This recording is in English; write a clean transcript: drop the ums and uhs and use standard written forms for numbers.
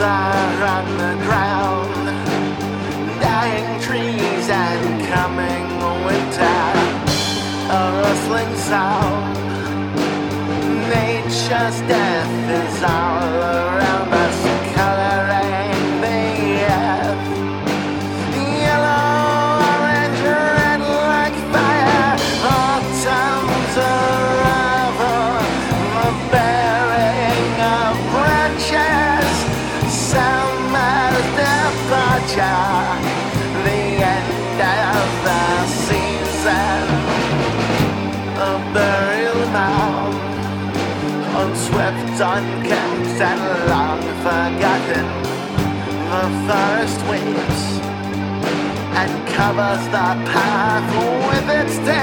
are on the ground, dying trees and coming winter, a rustling sound. Nature's death is all around us, coloring the earth. Yellow, orange, red like fire. Autumn's arrival, the bearing of branches. Summer's departure, the end of the season. A burial mound, unswept, unkempt, and long forgotten. The forest weeps and covers the path with its dead.